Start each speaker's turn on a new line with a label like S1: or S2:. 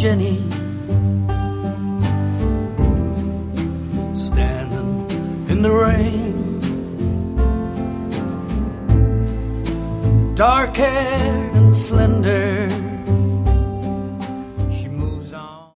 S1: Jenny, standing in the rain, dark-haired and slender,